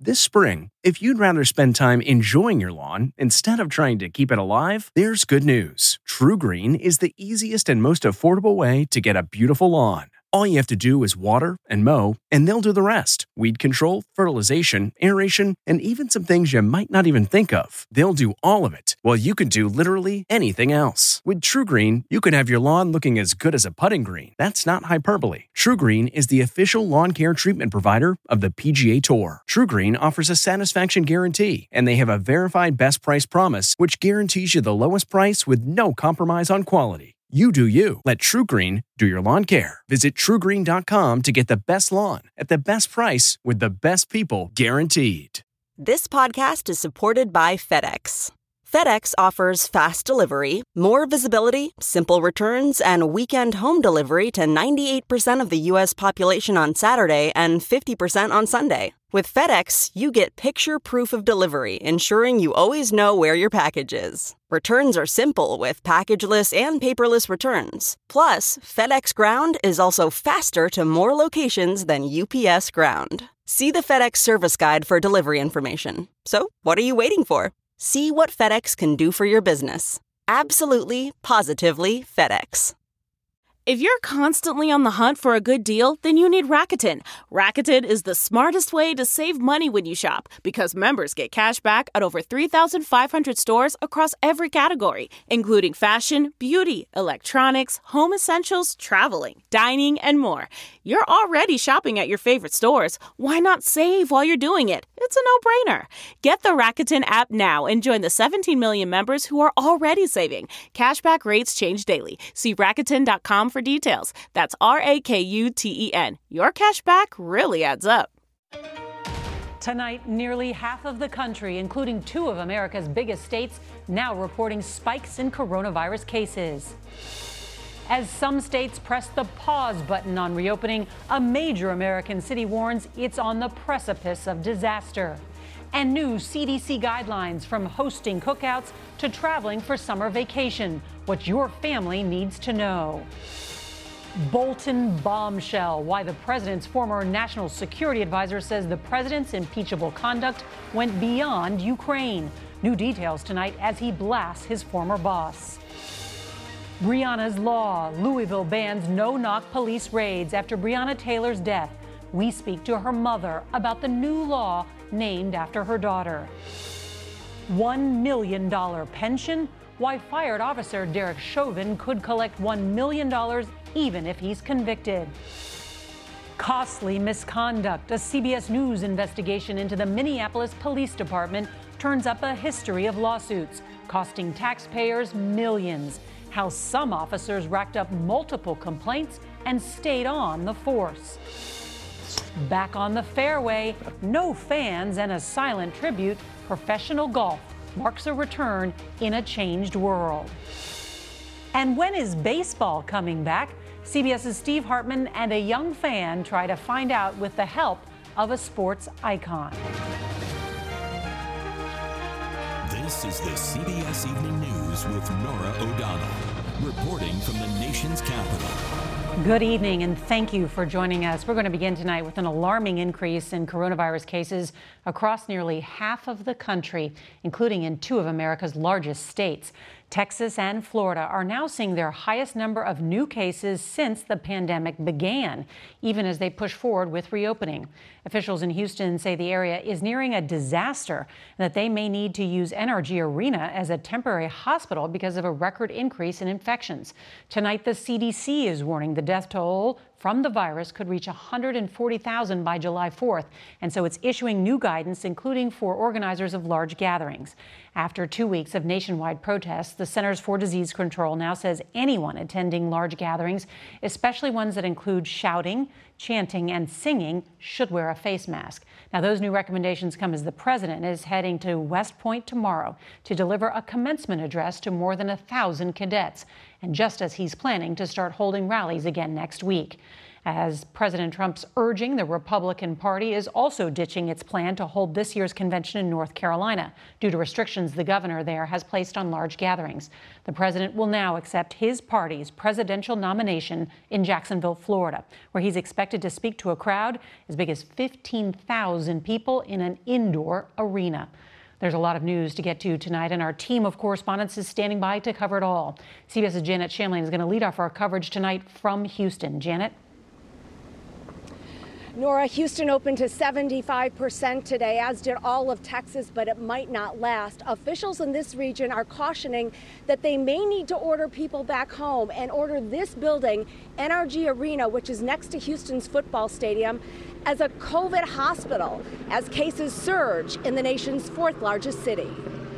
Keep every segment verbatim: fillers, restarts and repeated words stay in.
This spring, if you'd rather spend time enjoying your lawn instead of trying to keep it alive, there's good news. TruGreen is the easiest and most affordable way to get a beautiful lawn. All you have to do is water and mow, and they'll do the rest. Weed control, fertilization, aeration, and even some things you might not even think of. They'll do all of it, while you can do literally anything else. With TruGreen, you can have your lawn looking as good as a putting green. That's not hyperbole. TruGreen is the official lawn care treatment provider of the P G A Tour. TruGreen offers a satisfaction guarantee, and they have a verified best price promise, which guarantees you the lowest price with no compromise on quality. You do you. Let TruGreen do your lawn care. Visit True Green dot com to get the best lawn at the best price with the best people guaranteed. This podcast is supported by FedEx. FedEx offers fast delivery, more visibility, simple returns, and weekend home delivery to ninety-eight percent of the U S population on Saturday and fifty percent on Sunday. With FedEx, you get picture proof of delivery, ensuring you always know where your package is. Returns are simple with packageless and paperless returns. Plus, FedEx Ground is also faster to more locations than U P S Ground. See the FedEx service guide for delivery information. So, what are you waiting for? See what FedEx can do for your business. Absolutely, positively FedEx. If you're constantly on the hunt for a good deal, then you need Rakuten. Rakuten is the smartest way to save money when you shop because members get cash back at over three thousand five hundred stores across every category, including fashion, beauty, electronics, home essentials, traveling, dining, and more. You're already shopping at your favorite stores. Why not save while you're doing it? It's a no-brainer. Get the Rakuten app now and join the seventeen million members who are already saving. Cashback rates change daily. See Rakuten dot com for details. That's R A K U T E N. Your cash back really adds up. Tonight, nearly half of the country, including two of America's biggest states, now reporting spikes in coronavirus cases. As some states press the pause button on reopening, a major American city warns it's on the precipice of disaster. And new C D C guidelines from hosting cookouts to traveling for summer vacation. What your family needs to know. Bolton bombshell. Why the president's former national security advisor says the president's impeachable conduct went beyond Ukraine. New details tonight as he blasts his former boss. Breonna's Law. Louisville bans no-knock police raids after Breonna Taylor's death. We speak to her mother about the new law named after her daughter. One million dollars pension? Why fired officer Derek Chauvin could collect one million dollars even if he's convicted. Costly misconduct. A C B S News investigation into the Minneapolis Police Department turns up a history of lawsuits, costing taxpayers millions. How some officers racked up multiple complaints and stayed on the force. Back on the fairway, no fans and a silent tribute, professional golf marks a return in a changed world. And when is baseball coming back? CBS's Steve Hartman and a young fan try to find out with the help of a sports icon. This is the C B S Evening News with Norah O'Donnell, reporting from the nation's capital. Good evening, and thank you for joining us. We're going to begin tonight with an alarming increase in coronavirus cases across nearly half of the country, including in two of America's largest states. Texas and Florida are now seeing their highest number of new cases since the pandemic began, even as they push forward with reopening. Officials in Houston say the area is nearing a disaster and that they may need to use N R G Arena as a temporary hospital because of a record increase in infections. Tonight, the C D C is warning the death toll from the virus could reach one hundred forty thousand by July fourth, and so it's issuing new guidance, including for organizers of large gatherings. After two weeks of nationwide protests, the Centers for Disease Control now says anyone attending large gatherings, especially ones that include shouting, chanting, and singing, should wear a face mask. Now, those new recommendations come as the president is heading to West Point tomorrow to deliver a commencement address to more than a thousand cadets, and just as he's planning to start holding rallies again next week. As President Trump's urging, the Republican Party is also ditching its plan to hold this year's convention in North Carolina due to restrictions the governor there has placed on large gatherings. The president will now accept his party's presidential nomination in Jacksonville, Florida, where he's expected to speak to a crowd as big as fifteen thousand people in an indoor arena. There's a lot of news to get to tonight, and our team of correspondents is standing by to cover it all. CBS's Janet Shamlian is going to lead off our coverage tonight from Houston. Janet? Nora, Houston opened to seventy-five percent today, as did all of Texas, but it might not last. Officials in this region are cautioning that they may need to order people back home and order this building, N R G Arena, which is next to Houston's football stadium, as a COVID hospital as cases surge in the nation's fourth largest city.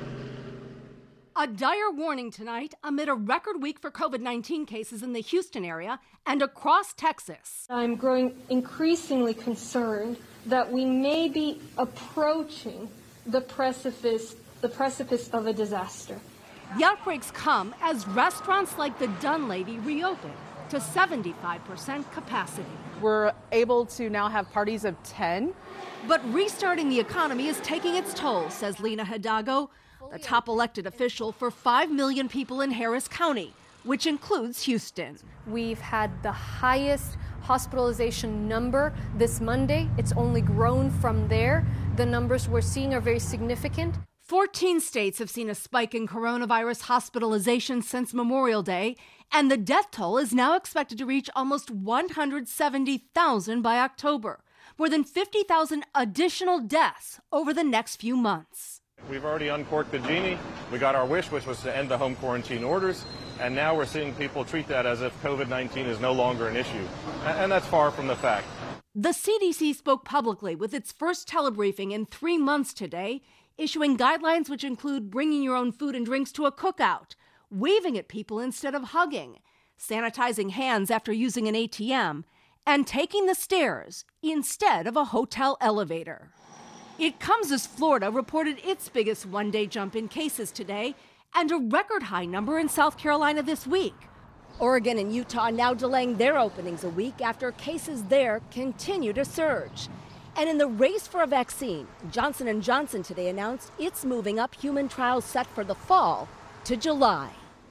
A dire warning tonight amid a record week for COVID nineteen cases in the Houston area and across Texas. I'm growing increasingly concerned that we may be approaching the precipice, the precipice of a disaster. The outbreaks come as restaurants like the Dunleavy reopen to seventy-five percent capacity. We're able to now have parties of ten. But restarting the economy is taking its toll, says Lena Hidalgo, the top elected official for five million people in Harris County, which includes Houston. We've had the highest hospitalization number this Monday. It's only grown from there. The numbers we're seeing are very significant. fourteen states have seen a spike in coronavirus hospitalizations since Memorial Day, and the death toll is now expected to reach almost one hundred seventy thousand by October, more than fifty thousand additional deaths over the next few months. We've already uncorked the genie. We got our wish, which was to end the home quarantine orders, and now we're seeing people treat that as if COVID nineteen is no longer an issue, and that's far from the fact. The C D C spoke publicly with its first telebriefing in three months today, issuing guidelines which include bringing your own food and drinks to a cookout, waving at people instead of hugging, sanitizing hands after using an A T M, and taking the stairs instead of a hotel elevator. It comes as Florida reported its biggest one-day jump in cases today and a record high number in South Carolina this week. Oregon and Utah now delaying their openings a week after cases there continue to surge. And in the race for a vaccine, Johnson and Johnson today announced it's moving up human trials set for the fall to July.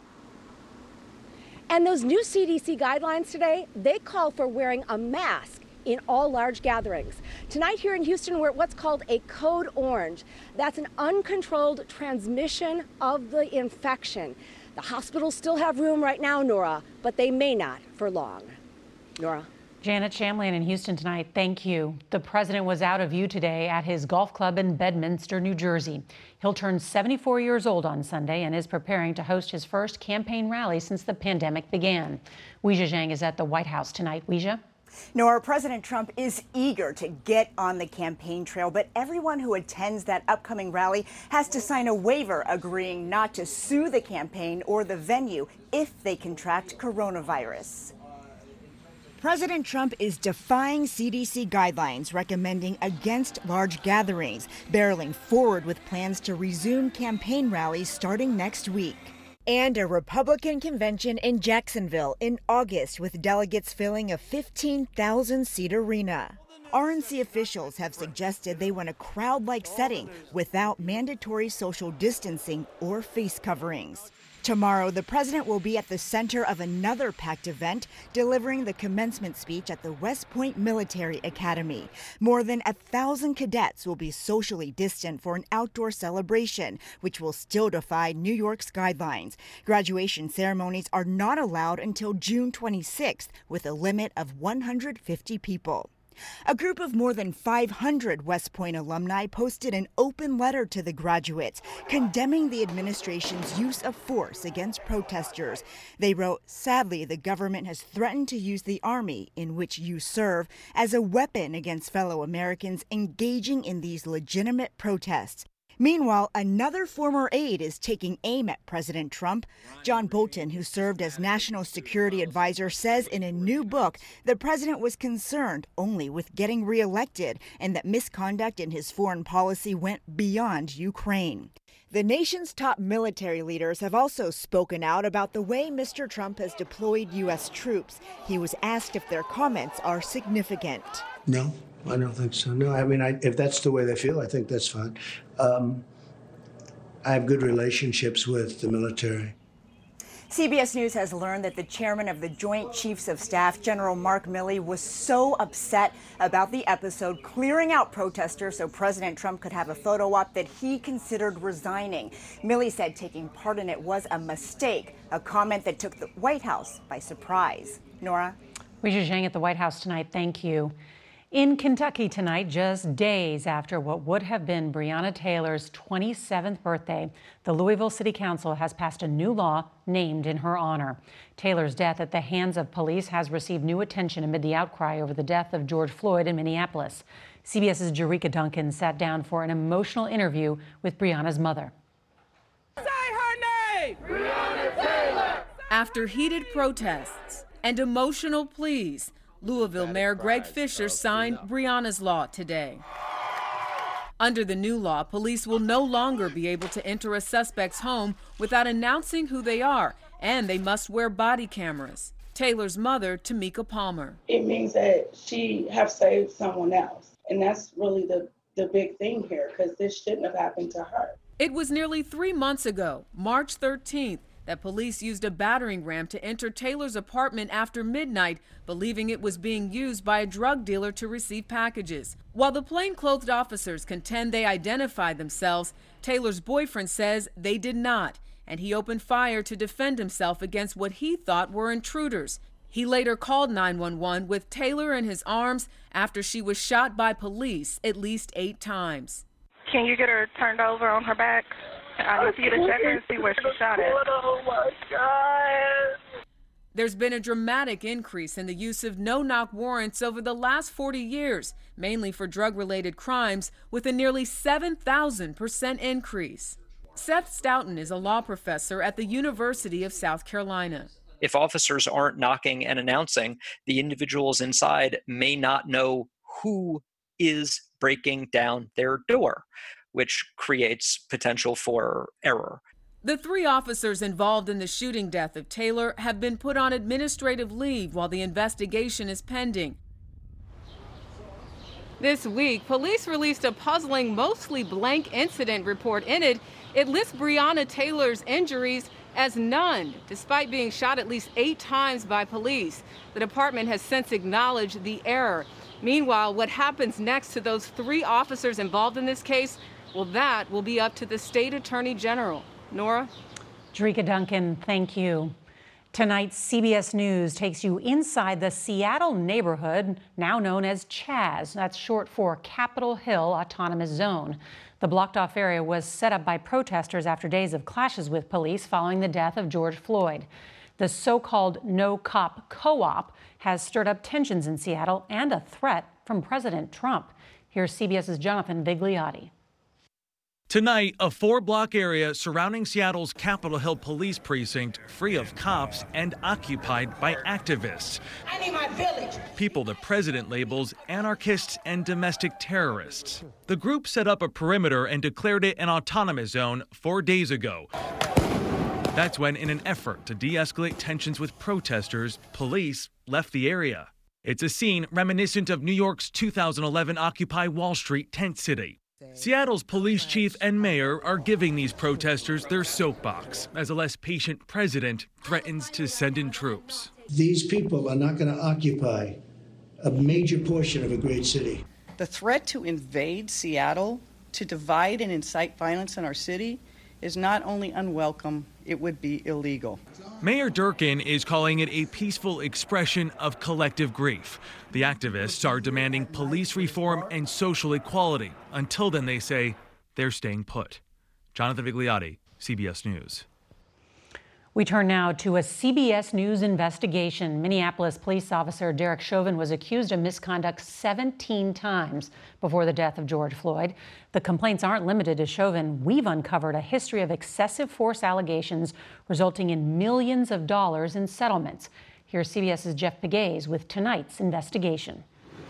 And those new C D C guidelines today, they call for wearing a mask in all large gatherings. Tonight here in Houston, we're at what's called a code orange. That's an uncontrolled transmission of the infection. The hospitals still have room right now, Nora, but they may not for long. Nora. Janet Shamlian in Houston tonight, thank you. The president was out of view today at his golf club in Bedminster, New Jersey. He'll turn seventy-four years old on Sunday and is preparing to host his first campaign rally since the pandemic began. Weijia Zhang is at the White House tonight. Weijia? Nora, President Trump is eager to get on the campaign trail, but everyone who attends that upcoming rally has to sign a waiver agreeing not to sue the campaign or the venue if they contract coronavirus. President Trump is defying C D C guidelines recommending against large gatherings, barreling forward with plans to resume campaign rallies starting next week. And a Republican convention in Jacksonville in August with delegates filling a fifteen thousand seat arena. R N C officials have suggested they want a crowd-like setting without mandatory social distancing or face coverings. Tomorrow, the president will be at the center of another packed event, delivering the commencement speech at the West Point Military Academy. More than a thousand cadets will be socially distant for an outdoor celebration, which will still defy New York's guidelines. Graduation ceremonies are not allowed until June twenty-sixth, with a limit of one hundred fifty people. A group of more than five hundred West Point alumni posted an open letter to the graduates, condemning the administration's use of force against protesters. They wrote, "Sadly, the government has threatened to use the Army, in which you serve, as a weapon against fellow Americans engaging in these legitimate protests. Meanwhile, another former aide is taking aim at President Trump. John Bolton, who served as national security advisor, says in a new book the president was concerned only with getting reelected and that misconduct in his foreign policy went beyond Ukraine. The nation's top military leaders have also spoken out about the way Mister Trump has deployed U S troops. He was asked if their comments are significant. No, I don't think so. No, I mean, I, if that's the way they feel, I think that's fine. Um, I have good relationships with the military. C B S News has learned that the chairman of the Joint Chiefs of Staff, General Mark Milley, was so upset about the episode clearing out protesters so President Trump could have a photo op that he considered resigning. Milley said taking part in it was a mistake, a comment that took the White House by surprise. Nora? Weijia Zhang at the White House tonight. Thank you. In Kentucky tonight, just days after what would have been Breonna Taylor's twenty-seventh birthday, the Louisville City Council has passed a new law named in her honor. Taylor's death at the hands of police has received new attention amid the outcry over the death of George Floyd in Minneapolis. CBS's Jericka Duncan sat down for an emotional interview with Breonna's mother. Say her name! Breonna Taylor! After heated protests and emotional pleas, Louisville Mayor Greg Fisher signed Breonna's law today. Under the new law, police will no longer be able to enter a suspect's home without announcing who they are, and they must wear body cameras. Taylor's mother, Tamika Palmer. It means that she have saved someone else, and that's really the, the big thing here, because this shouldn't have happened to her. It was nearly three months ago, March thirteenth, that police used a battering ram to enter Taylor's apartment after midnight, believing it was being used by a drug dealer to receive packages. While the plainclothed officers contend they identified themselves, Taylor's boyfriend says they did not, and he opened fire to defend himself against what he thought were intruders. He later called nine one one with Taylor in his arms after she was shot by police at least eight times. Can you get her turned over on her back? I need you to check her and see where she shot at. Oh my God. There's been a dramatic increase in the use of no-knock warrants over the last forty years, mainly for drug-related crimes, with a nearly seven thousand percent increase. Seth Stoughton is a law professor at the University of South Carolina. If officers aren't knocking and announcing, the individuals inside may not know who is breaking down their door, which creates potential for error. The three officers involved in the shooting death of Taylor have been put on administrative leave while the investigation is pending. This week, police released a puzzling, mostly blank incident report. In it, it lists Breonna Taylor's injuries as none, despite being shot at least eight times by police. The department has since acknowledged the error. Meanwhile, what happens next to those three officers involved in this case, well, that will be up to the state attorney general. Nora? Jericka Duncan, thank you. Tonight, C B S News takes you inside the Seattle neighborhood, now known as Chaz. That's short for Capitol Hill Autonomous Zone. The blocked-off area was set up by protesters after days of clashes with police following the death of George Floyd. The so-called no-cop co-op has stirred up tensions in Seattle and a threat from President Trump. Here's CBS's Jonathan Vigliotti. Tonight, a four-block area surrounding Seattle's Capitol Hill Police Precinct, free of cops and occupied by activists. I need my village. People the president labels anarchists and domestic terrorists. The group set up a perimeter and declared it an autonomous zone four days ago. That's when, in an effort to de-escalate tensions with protesters, police left the area. It's a scene reminiscent of New York's two thousand eleven Occupy Wall Street tent city. Seattle's police chief and mayor are giving these protesters their soapbox as a less patient president threatens to send in troops. These people are not going to occupy a major portion of a great city. The threat to invade Seattle, to divide and incite violence in our city, is not only unwelcome, it would be illegal. Mayor Durkin is calling it a peaceful expression of collective grief. The activists are demanding police reform and social equality. Until then, they say, they're staying put. Jonathan Vigliotti, C B S News. We turn now to a C B S News investigation. Minneapolis police officer Derek Chauvin was accused of misconduct seventeen times before the death of George Floyd. The complaints aren't limited to Chauvin. We've uncovered a history of excessive force allegations resulting in millions of dollars in settlements. Here's CBS's Jeff Pegues with tonight's investigation.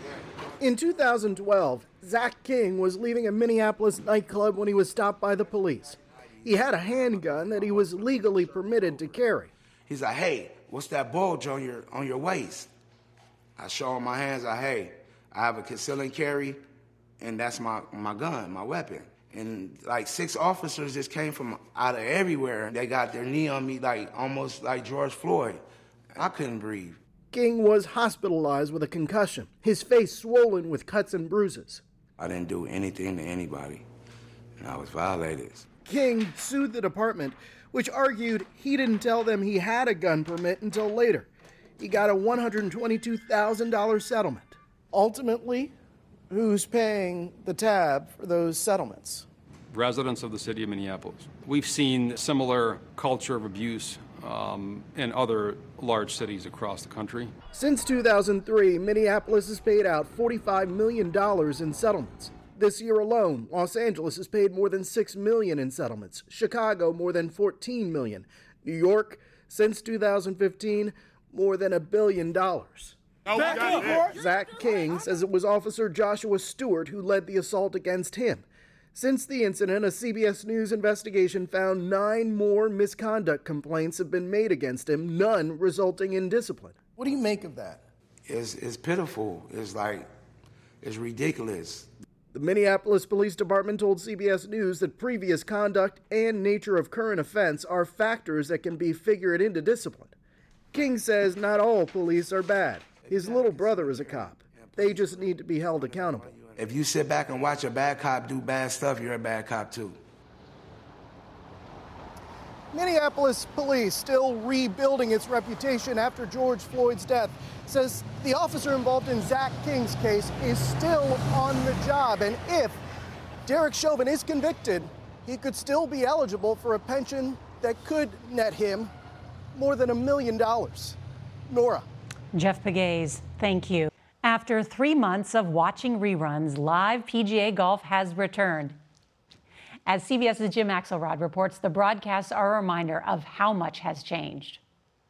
In two thousand twelve, Zach King was leaving a Minneapolis nightclub when he was stopped by the police. He had a handgun that he was legally permitted to carry. He's like, hey, what's that bulge on your on your waist? I show him my hands, I hey, I have a conceal and carry, and that's my, my gun, my weapon. And like six officers just came from out of everywhere. They got their knee on me like almost like George Floyd. I couldn't breathe. King was hospitalized with a concussion, his face swollen with cuts and bruises. I didn't do anything to anybody, and I was violated. King sued the department, which argued he didn't tell them he had a gun permit until later. He got a one hundred twenty-two thousand dollars settlement. Ultimately, who's paying the tab for those settlements? Residents of the city of Minneapolis. We've seen similar culture of abuse um, in other large cities across the country. Since two thousand three, Minneapolis has paid out forty-five million dollars in settlements. This year alone, Los Angeles has paid more than six million dollars in settlements, Chicago more than fourteen million dollars, New York, since two thousand fifteen, more than a billion dollars. Zach King says it was Officer Joshua Stewart who led the assault against him. Since the incident, a C B S News investigation found nine more misconduct complaints have been made against him, none resulting in discipline. What do you make of that? It's, it's pitiful. It's like, it's ridiculous. The Minneapolis Police Department told C B S News that previous conduct and nature of current offense are factors that can be figured into discipline. King says not all police are bad. His little brother is a cop. They just need to be held accountable. If you sit back and watch a bad cop do bad stuff, you're a bad cop too. Minneapolis police, still rebuilding its reputation after George Floyd's death, says the officer involved in Zach King's case is still on the job. And if Derek Chauvin is convicted, he could still be eligible for a pension that could net him more than a million dollars. Nora. Jeff Pegues, thank you. After three months of watching reruns, live P G A golf has returned. As CBS's Jim Axelrod reports, the broadcasts are a reminder of how much has changed.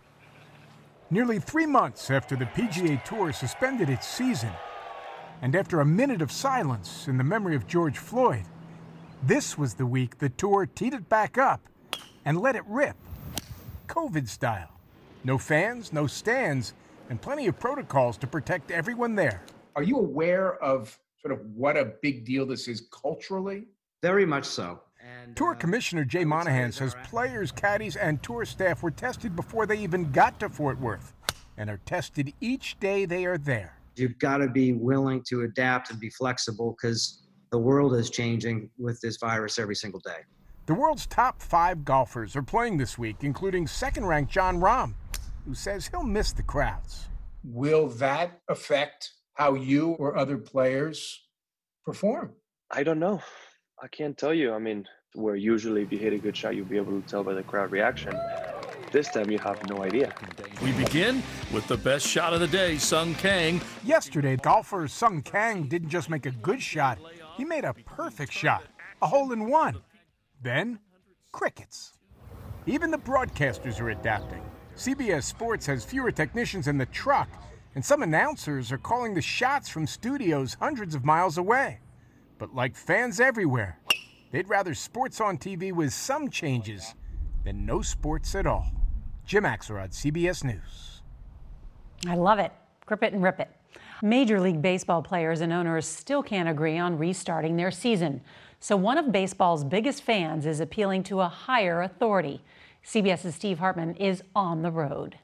Nearly three months after the P G A Tour suspended its season, and after a minute of silence in the memory of George Floyd, this was the week the Tour teed it back up and let it rip, COVID style. No fans, no stands, and plenty of protocols to protect everyone there. Are you aware of sort of what a big deal this is culturally? Very much so. And, Tour uh, Commissioner Jay Monahan says right. players, caddies, and tour staff were tested before they even got to Fort Worth and are tested each day they are there. You've got to be willing to adapt and be flexible because the world is changing with this virus every single day. The world's top five golfers are playing this week, including second-ranked Jon Rahm, who says he'll miss the crowds. Will that affect how you or other players perform? I don't know. I can't tell you. I mean, where usually if you hit a good shot, you'll be able to tell by the crowd reaction. This time you have no idea. We begin with the best shot of the day, Sung Kang. Yesterday, golfer Sung Kang didn't just make a good shot, he made a perfect shot, a hole in one. Then, crickets. Even the broadcasters are adapting. C B S Sports has fewer technicians in the truck, and some announcers are calling the shots from studios hundreds of miles away. But like fans everywhere, they'd rather sports on T V with some changes than no sports at all. Jim Axelrod, C B S News. I love it. Grip it and rip it. Major League Baseball players and owners still can't agree on restarting their season. So one of baseball's biggest fans is appealing to a higher authority. CBS's Steve Hartman is on the road.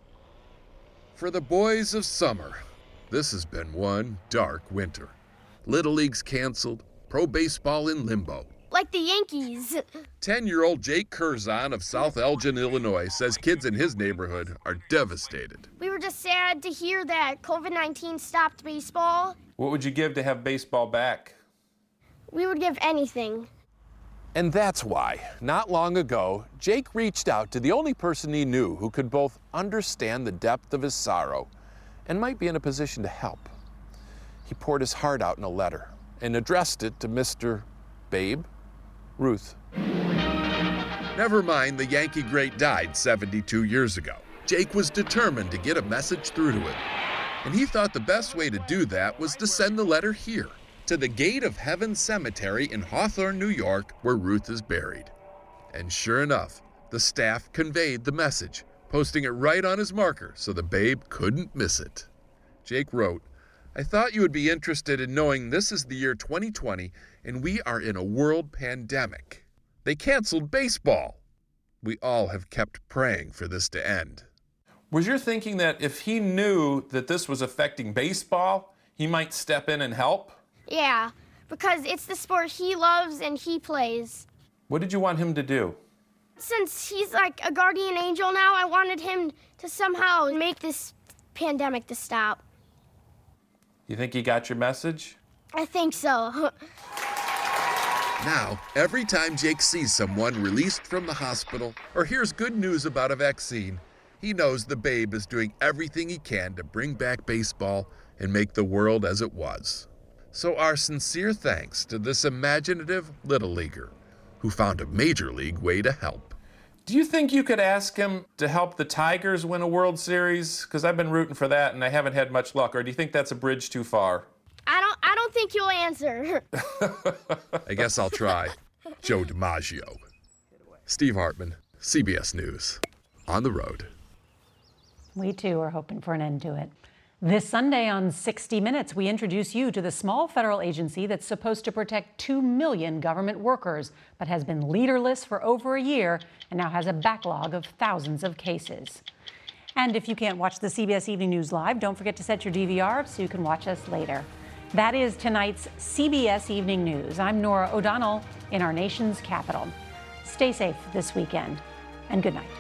For the boys of summer, this has been one dark winter. Little League's canceled, pro baseball in limbo. Like the Yankees. Ten-year-old Jake Curzon of South Elgin, Illinois, says kids in his neighborhood are devastated. We were just sad to hear that COVID nineteen stopped baseball. What would you give to have baseball back? We would give anything. And that's why, not long ago, Jake reached out to the only person he knew who could both understand the depth of his sorrow and might be in a position to help. He poured his heart out in a letter and addressed it to Mister Babe Ruth. Never mind the Yankee great died seventy-two years ago. Jake was determined to get a message through to him. And he thought the best way to do that was to send the letter here, to the Gate of Heaven Cemetery in Hawthorne, New York, where Ruth is buried. And sure enough, the staff conveyed the message, posting it right on his marker so the babe couldn't miss it. Jake wrote, "I thought you would be interested in knowing this is the year twenty twenty and we are in a world pandemic. They canceled baseball. We all have kept praying for this to end." Was your thinking that if he knew that this was affecting baseball, he might step in and help? Yeah, because it's the sport he loves and he plays. What did you want him to do? Since he's like a guardian angel now, I wanted him to somehow make this pandemic to stop. You think he got your message? I think so. Now, every time Jake sees someone released from the hospital or hears good news about a vaccine, he knows the babe is doing everything he can to bring back baseball and make the world as it was. So our sincere thanks to this imaginative little leaguer who found a major league way to help. Do you think you could ask him to help the Tigers win a World Series? Because I've been rooting for that and I haven't had much luck. Or do you think that's a bridge too far? I don't I don't think you'll answer. I guess I'll try. Joe DiMaggio. Steve Hartman, C B S News. On the road. We too are hoping for an end to it. This Sunday on sixty minutes, we introduce you to the small federal agency that's supposed to protect two million government workers, but has been leaderless for over a year and now has a backlog of thousands of cases. And if you can't watch the C B S Evening News live, don't forget to set your D V R so you can watch us later. That is tonight's C B S Evening News. I'm Norah O'Donnell in our nation's capital. Stay safe this weekend, and good night.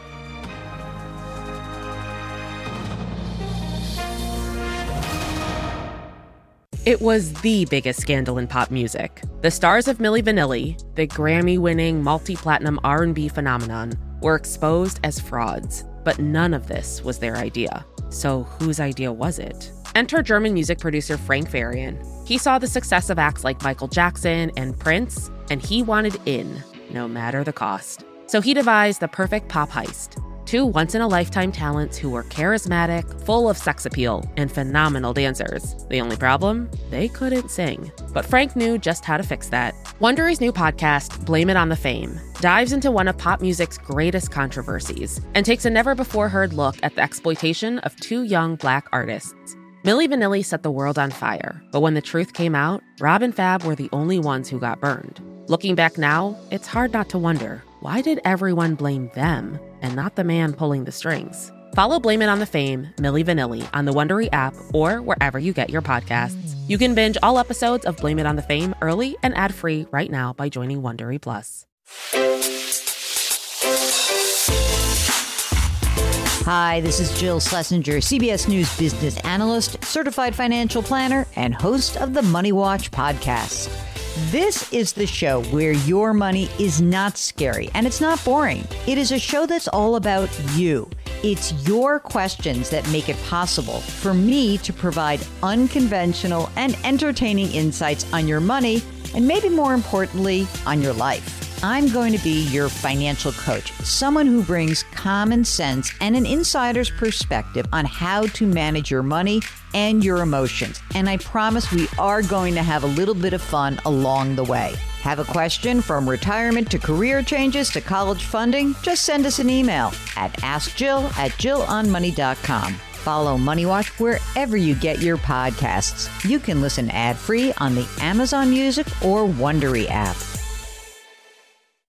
It was the biggest scandal in pop music. The stars of Milli Vanilli, the Grammy-winning multi-platinum R and B phenomenon, were exposed as frauds. But none of this was their idea. So whose idea was it? Enter German music producer Frank Farian. He saw the success of acts like Michael Jackson and Prince, and he wanted in, no matter the cost. So he devised the perfect pop heist. Two once-in-a-lifetime talents who were charismatic, full of sex appeal, and phenomenal dancers. The only problem? They couldn't sing. But Frank knew just how to fix that. Wondery's new podcast, Blame It on the Fame, dives into one of pop music's greatest controversies and takes a never-before-heard look at the exploitation of two young Black artists. Milli Vanilli set the world on fire, but when the truth came out, Rob and Fab were the only ones who got burned. Looking back now, it's hard not to wonder, why did everyone blame them and not the man pulling the strings? Follow Blame It on the Fame, Milli Vanilli on the Wondery app or wherever you get your podcasts. You can binge all episodes of Blame It on the Fame early and ad-free right now by joining Wondery Plus. Hi, this is Jill Schlesinger, C B S News business analyst, certified financial planner, and host of the Money Watch podcast. This is the show where your money is not scary and it's not boring. It is a show that's all about you. It's your questions that make it possible for me to provide unconventional and entertaining insights on your money and maybe more importantly, on your life. I'm going to be your financial coach, someone who brings common sense and an insider's perspective on how to manage your money and your emotions. And I promise we are going to have a little bit of fun along the way. Have a question from retirement to career changes to college funding? Just send us an email at ask jill at jill on money dot com. Follow Money Watch wherever you get your podcasts. You can listen ad-free on the Amazon Music or Wondery app.